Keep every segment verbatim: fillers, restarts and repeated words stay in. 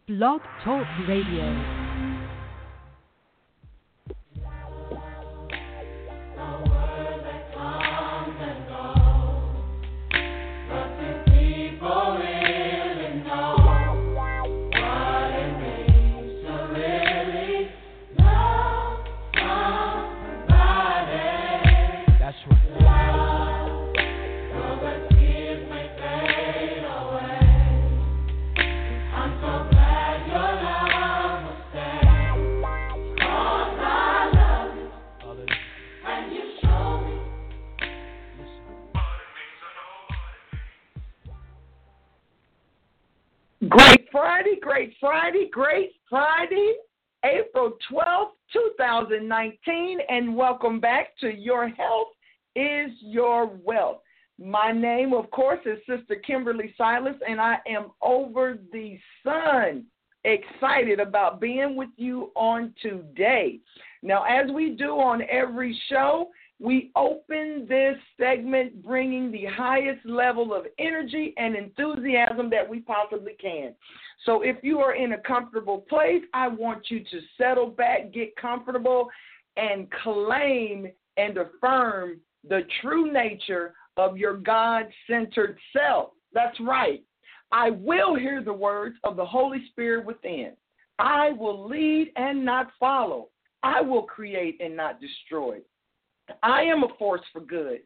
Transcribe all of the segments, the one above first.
Blog Talk Radio. Great Friday, great Friday, great Friday, April twelfth, twenty nineteen, and welcome back to Your Health is Your Wealth. My name, of course, is Sister Kimberly Silas, and I am over the sun, excited about being with you on today. Now, as we do on every show, we open this segment bringing the highest level of energy and enthusiasm that we possibly can. So if you are in a comfortable place, I want you to settle back, get comfortable, and claim and affirm the true nature of your God-centered self. That's right. I will hear the words of the Holy Spirit within. I will lead and not follow. I will create and not destroy. I am a force for good.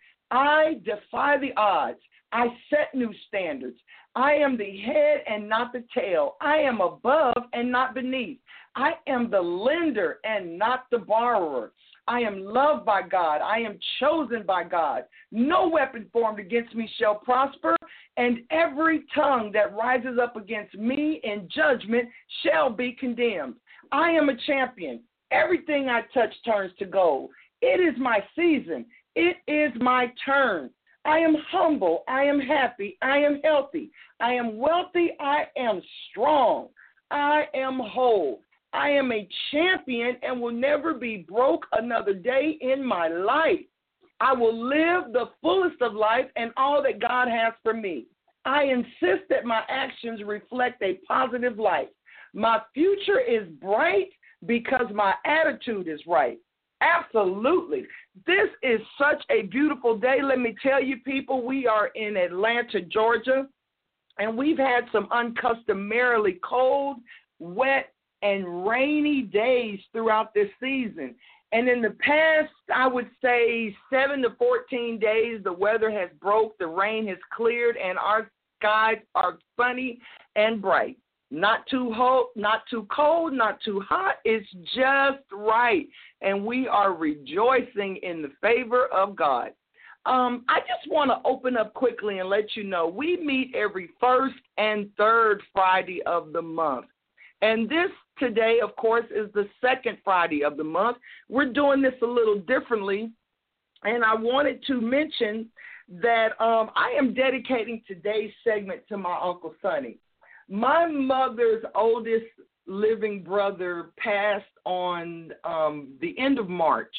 I defy the odds. I set new standards. I am the head and not the tail. I am above and not beneath. I am the lender and not the borrower. I am loved by God. I am chosen by God. No weapon formed against me shall prosper, and every tongue that rises up against me in judgment shall be condemned. I am a champion. Everything I touch turns to gold. It is my season. It is my turn. I am humble. I am happy. I am healthy. I am wealthy. I am strong. I am whole. I am a champion and will never be broke another day in my life. I will live the fullest of life and all that God has for me. I insist that my actions reflect a positive life. My future is bright because my attitude is right. Absolutely. This is such a beautiful day. Let me tell you, people, we are in Atlanta, Georgia, and we've had some uncustomarily cold, wet, and rainy days throughout this season. And in the past, I would say seven to fourteen days, the weather has broke, the rain has cleared, and our skies are sunny and bright. Not too hot, not too cold, not too hot. It's just right. And we are rejoicing in the favor of God. Um, I just want to open up quickly and let you know we meet every first and third Friday of the month. And this today, of course, is the second Friday of the month. We're doing this a little differently. And I wanted to mention that um, I am dedicating today's segment to my Uncle Sonny. My mother's oldest living brother passed on um, the end of March.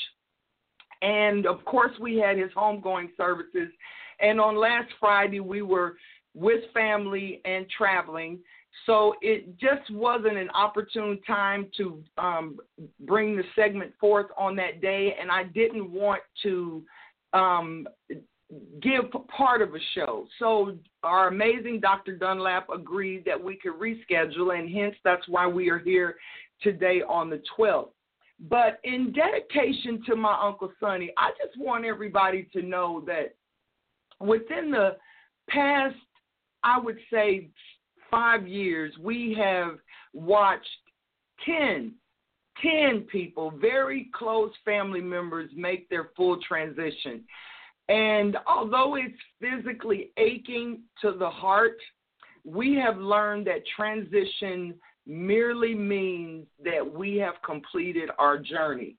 And, of course, we had his homegoing services. And on last Friday, we were with family and traveling. So it just wasn't an opportune time to um, bring the segment forth on that day. And I didn't want to um, give part of a show. So our amazing Doctor Dunlap agreed that we could reschedule, and hence that's why we are here today on the twelfth. But in dedication to my Uncle Sonny, I just want everybody to know that within the past, I would say, five years, we have watched ten, ten people, very close family members, make their full transition. And although it's physically aching to the heart, we have learned that transition merely means that we have completed our journey.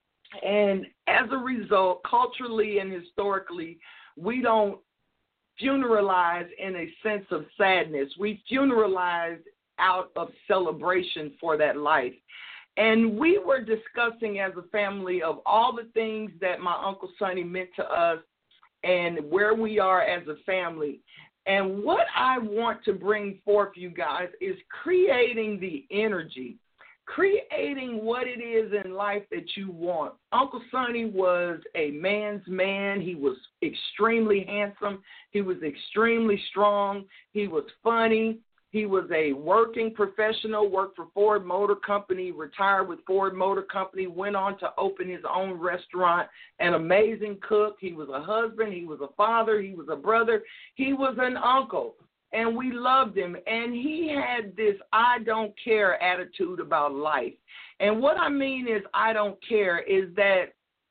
And as a result, culturally and historically, we don't funeralize in a sense of sadness. We funeralize out of celebration for that life. And we were discussing as a family of all the things that my Uncle Sonny meant to us and where we are as a family. And what I want to bring forth, you guys, is creating the energy, creating what it is in life that you want. Uncle Sonny was a man's man. He was extremely handsome. He was extremely strong. He was funny. He was a working professional, worked for Ford Motor Company, retired with Ford Motor Company, went on to open his own restaurant, an amazing cook. He was a husband. He was a father. He was a brother. He was an uncle, and we loved him. And he had this I don't care attitude about life. And what I mean is I don't care is that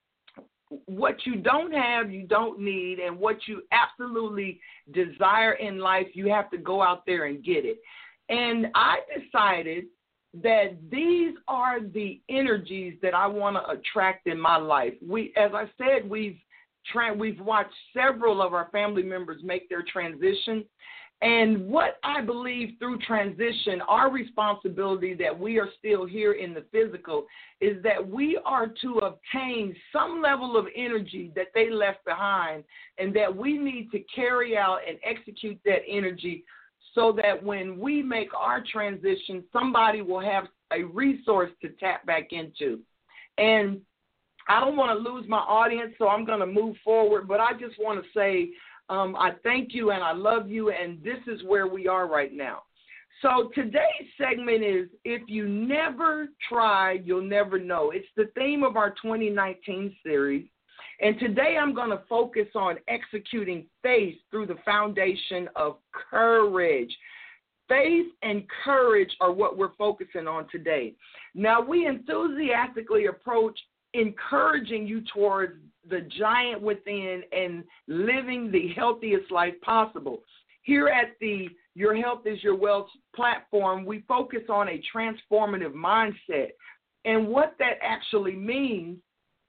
what you don't have, you don't need, and what you absolutely desire in life, you have to go out there and get it. And I decided that these are the energies that I want to attract in my life. We, as I said, we've tra- we've watched several of our family members make their transition. And what I believe through transition, our responsibility that we are still here in the physical is that we are to obtain some level of energy that they left behind, and that we need to carry out and execute that energy so that when we make our transition, somebody will have a resource to tap back into. And I don't want to lose my audience, so I'm going to move forward, but I just want to say, Um, I thank you and I love you, and this is where we are right now. So today's segment is If You Never Try, You'll Never Know. It's the theme of our twenty nineteen series, and today I'm going to focus on executing faith through the foundation of courage. Faith and courage are what we're focusing on today. Now, we enthusiastically approach encouraging you towards the giant within and living the healthiest life possible. Here at the Your Health is Your Wealth platform, we focus on a transformative mindset. And what that actually means,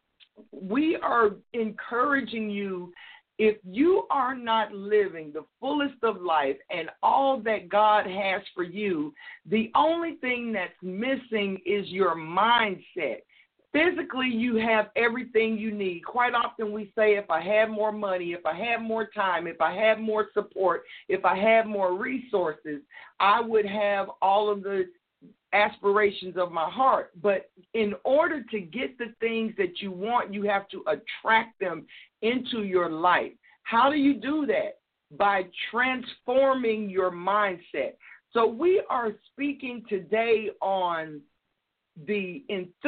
we are encouraging you, if you are not living the fullest of life and all that God has for you, the only thing that's missing is your mindset. Physically, you have everything you need. Quite often we say, if I had more money, if I had more time, if I had more support, if I had more resources, I would have all of the aspirations of my heart. But in order to get the things that you want, you have to attract them into your life. How do you do that? By transforming your mindset. So we are speaking today on the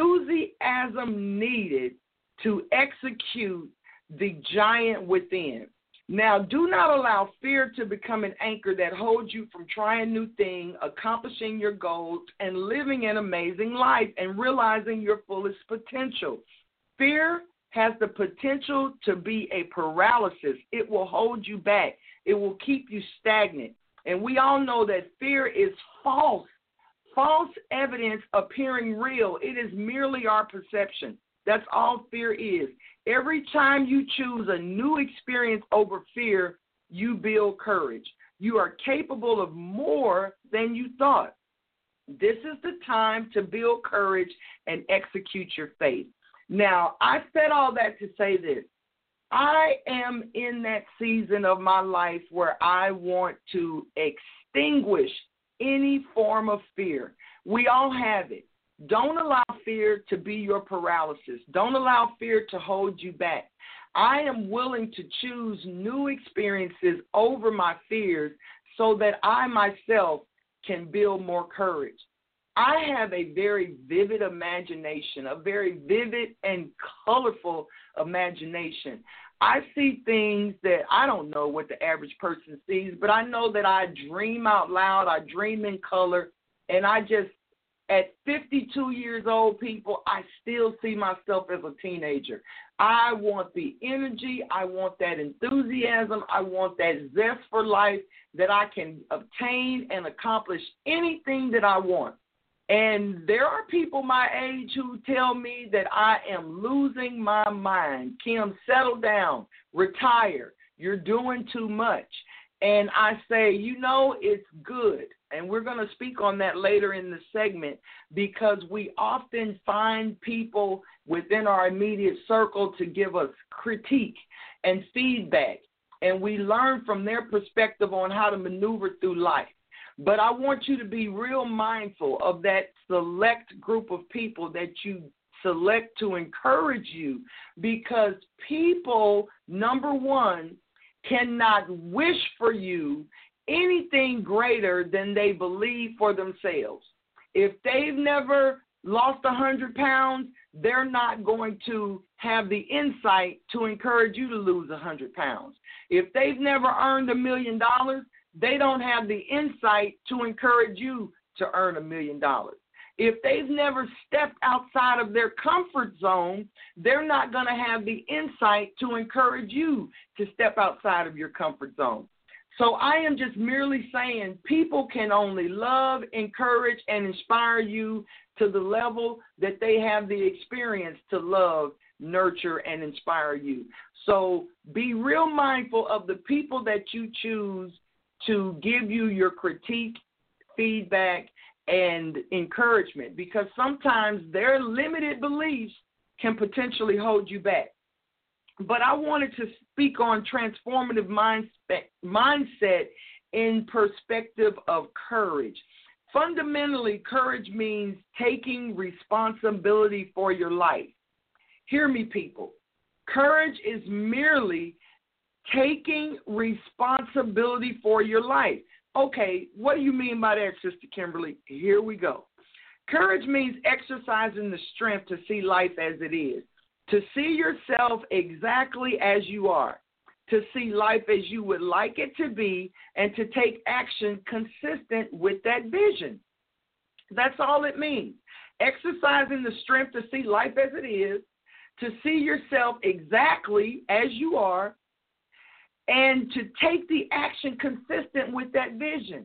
enthusiasm needed to execute the giant within. Now, do not allow fear to become an anchor that holds you from trying new things, accomplishing your goals, and living an amazing life and realizing your fullest potential. Fear has the potential to be a paralysis. It will hold you back. It will keep you stagnant. And we all know that fear is false. False evidence appearing real. It is merely our perception. That's all fear is. Every time you choose a new experience over fear, you build courage. You are capable of more than you thought. This is the time to build courage and execute your faith. Now, I said all that to say this. I am in that season of my life where I want to extinguish any form of fear. We all have it. Don't allow fear to be your paralysis. Don't allow fear to hold you back. I am willing to choose new experiences over my fears so that I myself can build more courage. I have a very vivid imagination, a very vivid and colorful imagination. I see things that I don't know what the average person sees, but I know that I dream out loud, I dream in color, and I just, at fifty-two years old, people, I still see myself as a teenager. I want the energy, I want that enthusiasm, I want that zest for life that I can obtain and accomplish anything that I want. And there are people my age who tell me that I am losing my mind. Kim, settle down, retire. You're doing too much. And I say, you know, it's good. And we're going to speak on that later in the segment because we often find people within our immediate circle to give us critique and feedback. and we learn from their perspective on how to maneuver through life. But I want you to be real mindful of that select group of people that you select to encourage you, because people, number one, cannot wish for you anything greater than they believe for themselves. If they've never lost one hundred pounds, they're not going to have the insight to encourage you to lose one hundred pounds. If they've never earned a million dollars, they don't have the insight to encourage you to earn a million dollars. If they've never stepped outside of their comfort zone, they're not going to have the insight to encourage you to step outside of your comfort zone. So I am just merely saying people can only love, encourage, and inspire you to the level that they have the experience to love, nurture, and inspire you. So be real mindful of the people that you choose to give you your critique, feedback, and encouragement, because sometimes their limited beliefs can potentially hold you back. But I wanted to speak on transformative mindset, mindset in perspective of courage. Fundamentally, courage means taking responsibility for your life. Hear me, people. Courage is merely taking responsibility for your life. Okay, what do you mean by that, Sister Kimberly? Here we go. Courage means exercising the strength to see life as it is, to see yourself exactly as you are, to see life as you would like it to be, and to take action consistent with that vision. That's all it means. Exercising the strength to see life as it is, to see yourself exactly as you are, and to take the action consistent with that vision.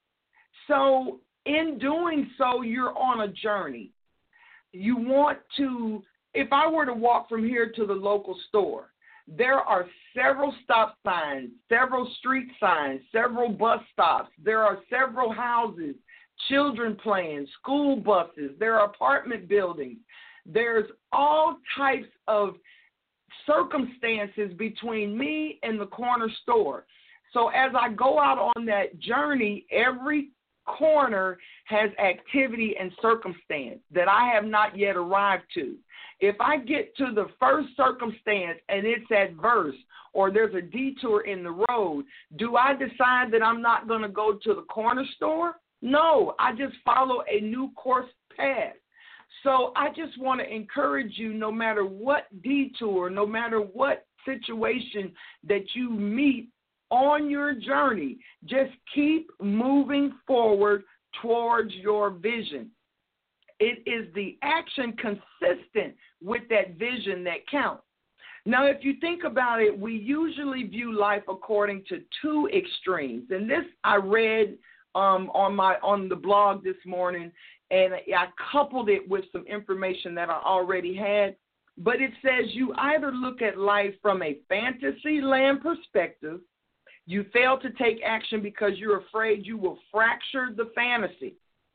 So in doing so, you're on a journey. You want to, if I were to walk from here to the local store, there are several stop signs, several street signs, several bus stops. There are several houses, children playing, school buses. There are apartment buildings. There's all types of circumstances between me and the corner store. So as I go out on that journey, every corner has activity and circumstance that I have not yet arrived to. If I get to the first circumstance and it's adverse, or there's a detour in the road, do I decide that I'm not going to go to the corner store? No, I just follow a new course path. So I just want to encourage you, no matter what detour, no matter what situation that you meet on your journey, just keep moving forward towards your vision. It is the action consistent with that vision that counts. Now, if you think about it, we usually view life according to two extremes. And this I read um, on my on the blog this morning, and I coupled it with some information that I already had. But it says you either look at life from a fantasy land perspective, you fail to take action because you're afraid you will fracture the fantasy.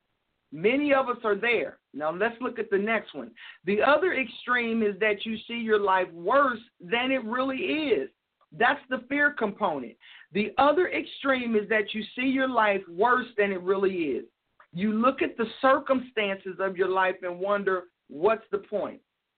Many of us are there. Now let's look at the next one. The other extreme is that you see your life worse than it really is. That's the fear component. The other extreme is that you see your life worse than it really is. You look at the circumstances of your life and wonder, what's the point?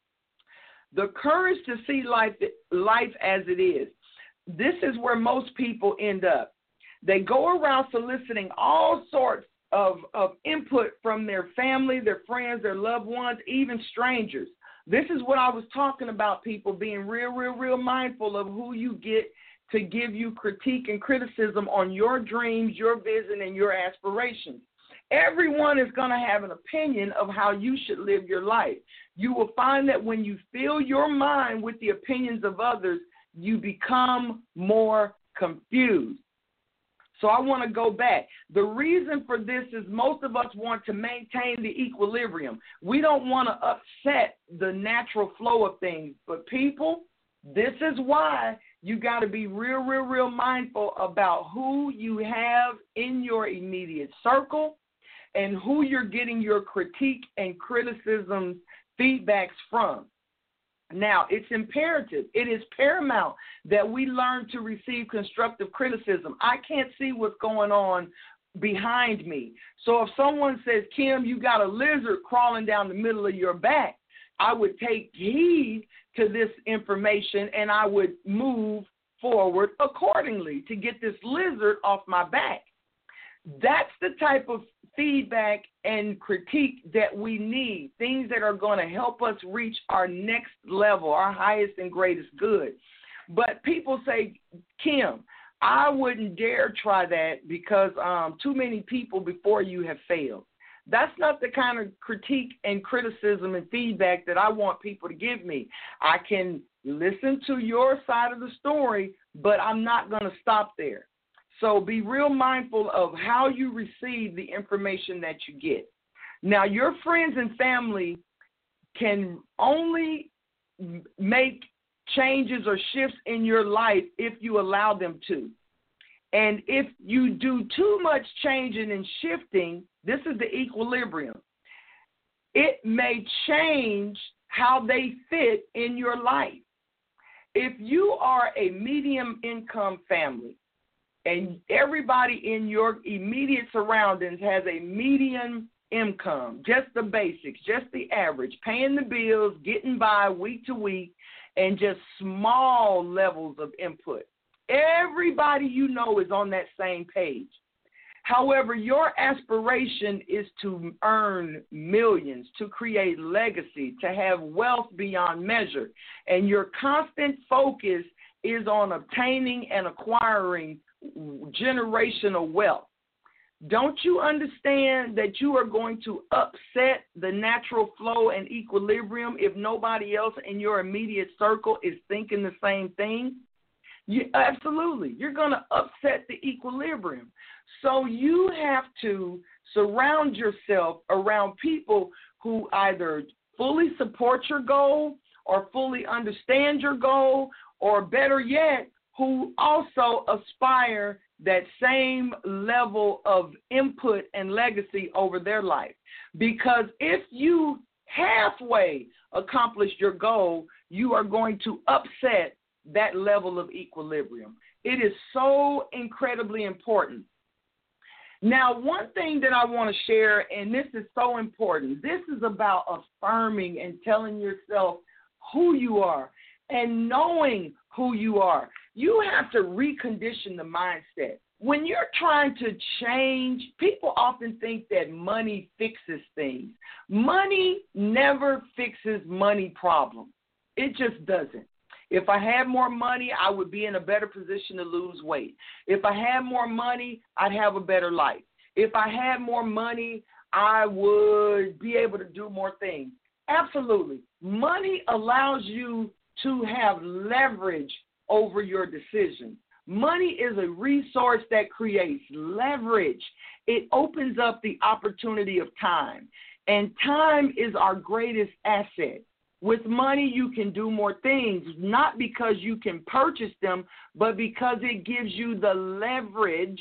The courage to see life, life as it is. This is where most people end up. They go around soliciting all sorts of, of input from their family, their friends, their loved ones, even strangers. This is what I was talking about, people being real, real, real mindful of who you get to give you critique and criticism on your dreams, your vision, and your aspirations. Everyone is going to have an opinion of how you should live your life. You will find that when you fill your mind with the opinions of others, you become more confused. So I want to go back. The reason for this is most of us want to maintain the equilibrium. We don't want to upset the natural flow of things. But people, this is why you got to be real, real, real mindful about who you have in your immediate circle and who you're getting your critique and criticism feedbacks from. Now, it's imperative, it is paramount that we learn to receive constructive criticism. I can't see what's going on behind me. So if someone says, Kim, you got a lizard crawling down the middle of your back, I would take heed to this information and I would move forward accordingly to get this lizard off my back. That's the type of feedback and critique that we need, things that are going to help us reach our next level, our highest and greatest good. But people say, Kim, I wouldn't dare try that because um, too many people before you have failed. That's not the kind of critique and criticism and feedback that I want people to give me. I can listen to your side of the story, but I'm not going to stop there. So be real mindful of how you receive the information that you get. Now, your friends and family can only make changes or shifts in your life if you allow them to. And if you do too much changing and shifting, this is the equilibrium. It may change how they fit in your life. If you are a medium income family, and everybody in your immediate surroundings has a median income, just the basics, just the average, paying the bills, getting by week to week, and just small levels of input. Everybody you know is on that same page. However, your aspiration is to earn millions, to create legacy, to have wealth beyond measure, and your constant focus is on obtaining and acquiring generational wealth. Don't you understand that you are going to upset the natural flow and equilibrium if nobody else in your immediate circle is thinking the same thing? You, absolutely. You're going to upset the equilibrium. So you have to surround yourself around people who either fully support your goal or fully understand your goal, or better yet, who also aspire that same level of input and legacy over their life. Because if you halfway accomplish your goal, you are going to upset that level of equilibrium. It is so incredibly important. Now, one thing that I want to share, and this is so important, this is about affirming and telling yourself who you are and knowing who you are. You have to recondition the mindset. When you're trying to change, people often think that money fixes things. Money never fixes money problems. It just doesn't. If I had more money, I would be in a better position to lose weight. If I had more money, I'd have a better life. If I had more money, I would be able to do more things. Absolutely. Money allows you to have leverage over your decisions. Money is a resource that creates leverage. It opens up the opportunity of time, and time is our greatest asset. With money, you can do more things, not because you can purchase them, but because it gives you the leverage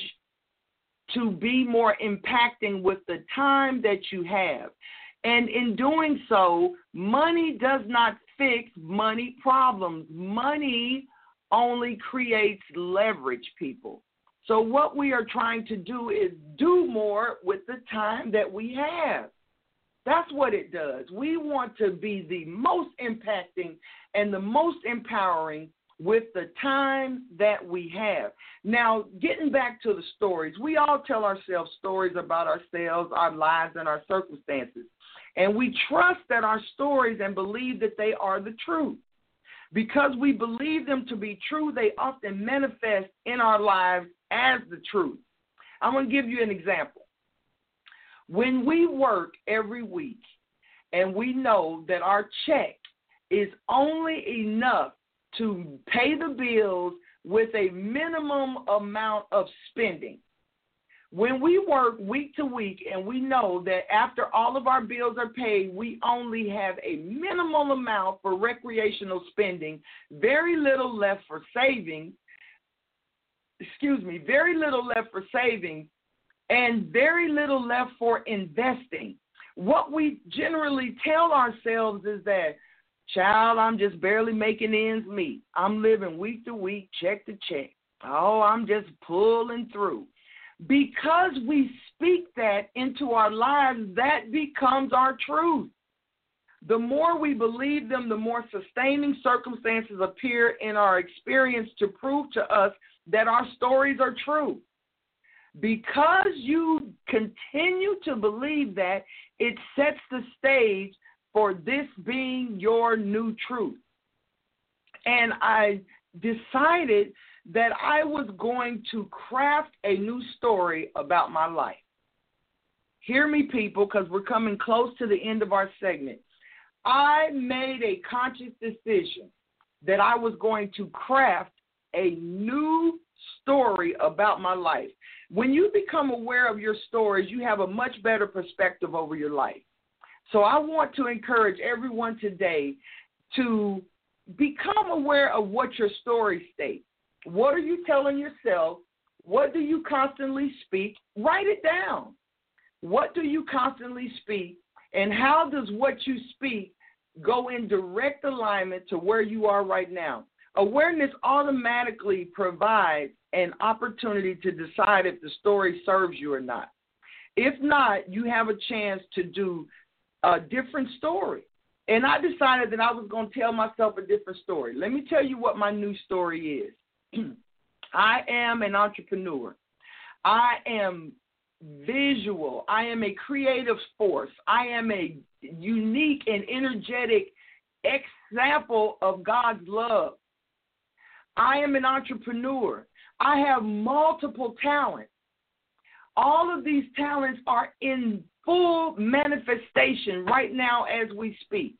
to be more impacting with the time that you have. And in doing so, money does not fix money problems. Money only creates leverage, people. So what we are trying to do is do more with the time that we have. That's what it does. We want to be the most impacting and the most empowering with the time that we have. Now, getting back to the stories, we all tell ourselves stories about ourselves, our lives, and our circumstances. And we trust that our stories and believe that they are the truth. Because we believe them to be true, they often manifest in our lives as the truth. I'm going to give you an example. When we work every week and we know that our check is only enough to pay the bills with a minimum amount of spending, when we work week to week and we know that after all of our bills are paid, we only have a minimal amount for recreational spending, very little left for savings, excuse me, very little left for savings, and very little left for investing. What we generally tell ourselves is that Child, I'm just barely making ends meet. I'm living week to week, check to check. Oh, I'm just pulling through. Because we speak that into our lives, that becomes our truth. The more we believe them, the more sustaining circumstances appear in our experience to prove to us that our stories are true. Because you continue to believe that, it sets the stage for this being your new truth. And I decided that I was going to craft a new story about my life. Hear me, people, because we're coming close to the end of our segment. I made a conscious decision that I was going to craft a new story about my life. When you become aware of your stories, you have a much better perspective over your life. So I want to encourage everyone today to become aware of what your story states. What are you telling yourself? What do you constantly speak? Write it down. What do you constantly speak? And how does what you speak go in direct alignment to where you are right now? Awareness automatically provides an opportunity to decide if the story serves you or not. If not, you have a chance to do a different story. And I decided that I was going to tell myself a different story. Let me tell you what my new story is. I am an entrepreneur. I am visual. I am a creative force. I am a unique and energetic example of God's love. I am an entrepreneur. I have multiple talents. All of these talents are in full manifestation right now as we speak.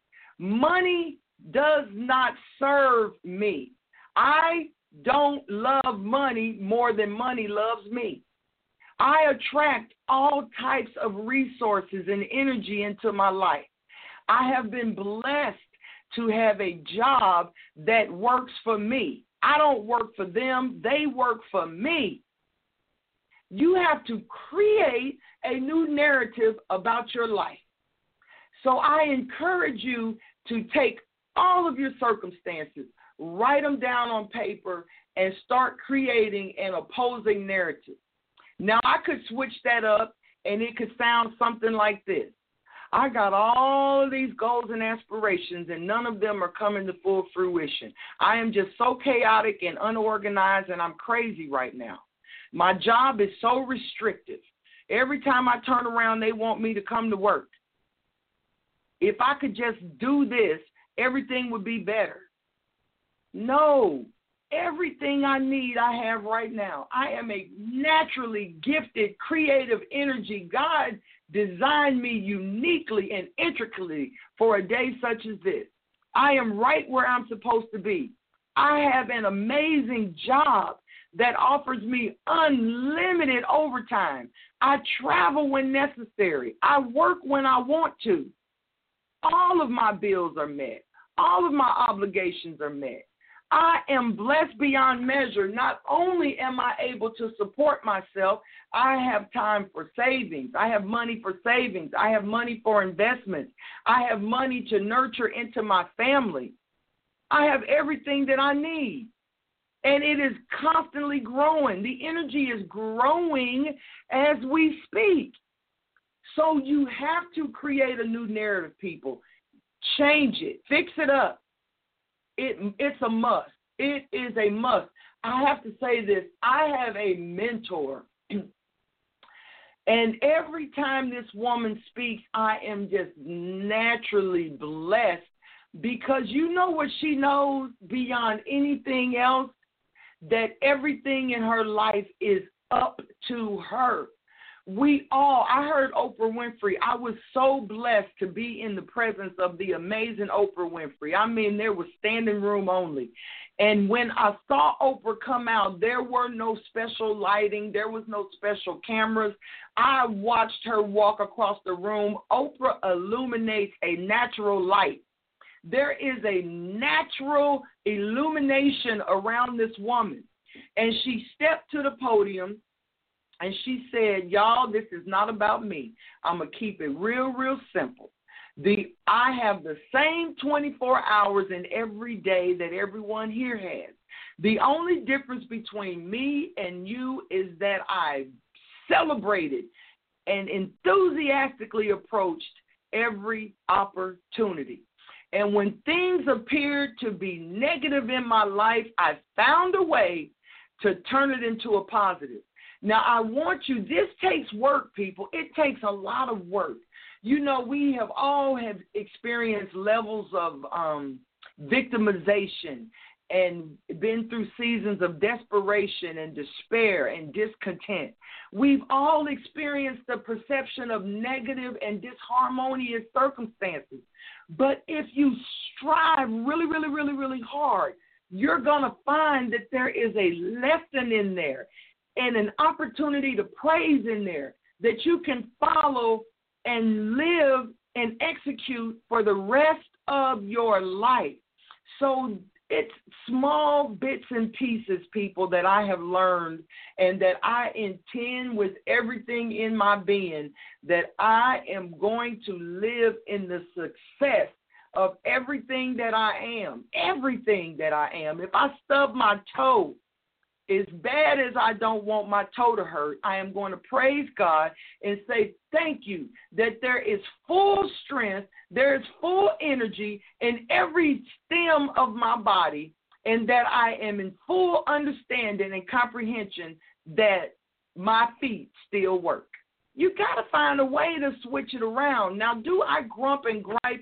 Money does not serve me. I don't love money more than money loves me. I attract all types of resources and energy into my life. I have been blessed to have a job that works for me. I don't work for them. They work for me. You have to create a new narrative about your life. So I encourage you to take all of your circumstances, write them down on paper, and start creating an opposing narrative. Now, I could switch that up, and it could sound something like this. I got all of these goals and aspirations, and none of them are coming to full fruition. I am just so chaotic and unorganized, and I'm crazy right now. My job is so restrictive. Every time I turn around, they want me to come to work. If I could just do this, everything would be better. No, everything I need I have right now. I am a naturally gifted, creative energy. God designed me uniquely and intricately for a day such as this. I am right where I'm supposed to be. I have an amazing job that offers me unlimited overtime. I travel when necessary. I work when I want to. All of my bills are met. All of my obligations are met. I am blessed beyond measure. Not only am I able to support myself, I have time for savings. I have money for savings. I have money for investments. I have money to nurture into my family. I have everything that I need. And it is constantly growing. The energy is growing as we speak. So you have to create a new narrative, people. Change it. Fix it up. It, it's a must. It is a must. I have to say this. I have a mentor. And every time this woman speaks, I am just naturally blessed because you know what she knows beyond anything else? That everything in her life is up to her. We all, I heard Oprah Winfrey. I was so blessed to be in the presence of the amazing Oprah Winfrey. I mean, there was standing room only. And when I saw Oprah come out, there were no special lighting. There was no special cameras. I watched her walk across the room. Oprah illuminates a natural light. There is a natural illumination around this woman. And she stepped to the podium and she said, y'all, this is not about me. I'm going to keep it real, real simple. The I have the same twenty-four hours in every day that everyone here has. The only difference between me and you is that I celebrated and enthusiastically approached every opportunity. And when things appeared to be negative in my life, I found a way to turn it into a positive. Now, I want you, this takes work, people. It takes a lot of work. You know, we have all have experienced levels of um, victimization and been through seasons of desperation and despair and discontent. We've all experienced the perception of negative and disharmonious circumstances. But if you strive really, really, really, really hard, you're going to find that there is a lesson in there and an opportunity to praise in there that you can follow and live and execute for the rest of your life. So it's small bits and pieces, people, that I have learned and that I intend with everything in my being that I am going to live in the success of everything that I am, everything that I am. If I stub my toe, as bad as I don't want my toe to hurt, I am going to praise God and say thank you that there is full strength, there is full energy in every stem of my body, and that I am in full understanding and comprehension that my feet still work. You got to find a way to switch it around. Now, do I grump and gripe?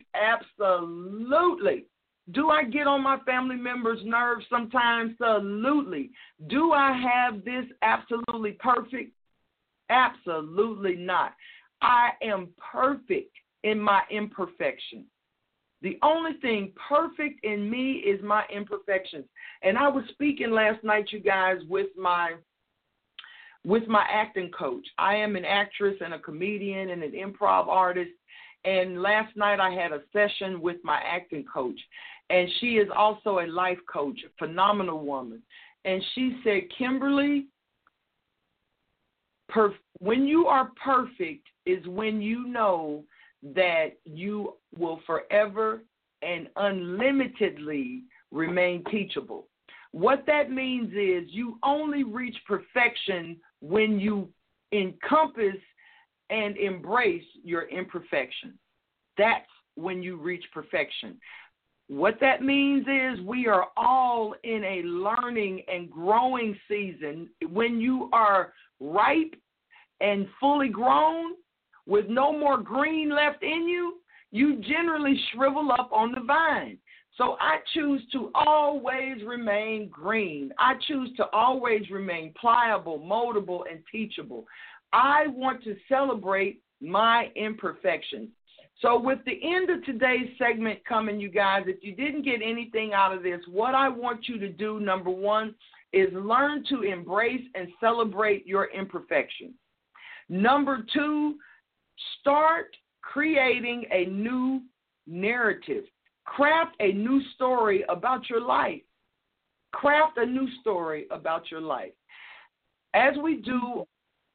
Absolutely. Do I get on my family members' nerves sometimes? Absolutely. Do I have this absolutely perfect? Absolutely not. I am perfect in my imperfection. The only thing perfect in me is my imperfections. And I was speaking last night, you guys, with my with my acting coach. I am an actress and a comedian and an improv artist. And last night I had a session with my acting coach. And she is also a life coach, a phenomenal woman. And she said, Kimberly, perf- when you are perfect is when you know that you will forever and unlimitedly remain teachable. What that means is you only reach perfection when you encompass and embrace your imperfection. That's when you reach perfection. What that means is we are all in a learning and growing season. When you are ripe and fully grown with no more green left in you, you generally shrivel up on the vine. So I choose to always remain green. I choose to always remain pliable, moldable, and teachable. I want to celebrate my imperfections. So with the end of today's segment coming, you guys, if you didn't get anything out of this, what I want you to do, number one, is learn to embrace and celebrate your imperfections. Number two, start creating a new narrative. Craft a new story about your life. Craft a new story about your life. As we do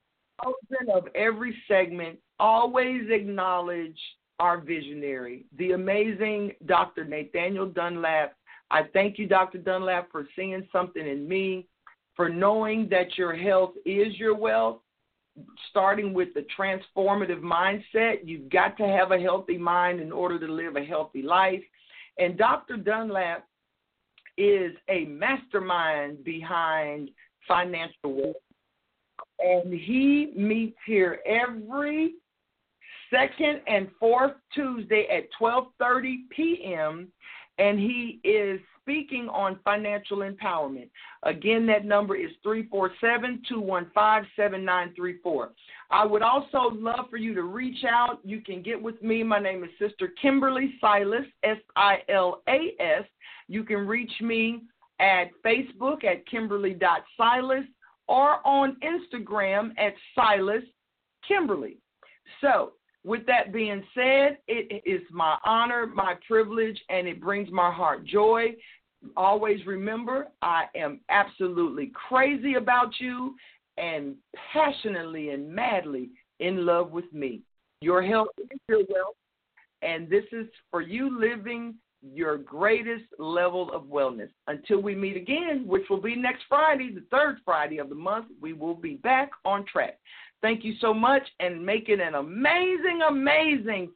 of every segment, always acknowledge our visionary, the amazing Doctor Nathaniel Dunlap. I thank you, Doctor Dunlap, for seeing something in me, for knowing that your health is your wealth, starting with the transformative mindset. You've got to have a healthy mind in order to live a healthy life. And Doctor Dunlap is a mastermind behind financial wealth. And he meets here every second and fourth Tuesday at twelve thirty p.m., and he is speaking on financial empowerment. Again, that number is three four seven, two one five, seven nine three four. I would also love for you to reach out. You can get with me. My name is Sister Kimberly Silas, S I L A S. You can reach me at Facebook at kimberly dot silas or on Instagram at Silas Kimberly. So, with that being said, it is my honor, my privilege, and it brings my heart joy. Always remember, I am absolutely crazy about you and passionately and madly in love with me. Your health is your wealth. And this is for you living your greatest level of wellness. Until we meet again, which will be next Friday, the third Friday of the month, we will be back on track. Thank you so much, and make it an amazing, amazing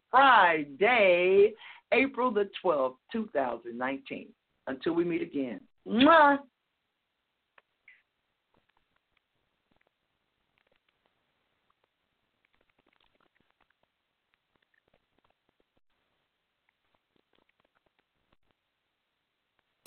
Friday, April the twelfth, two thousand nineteen. Until we meet again. Mwah!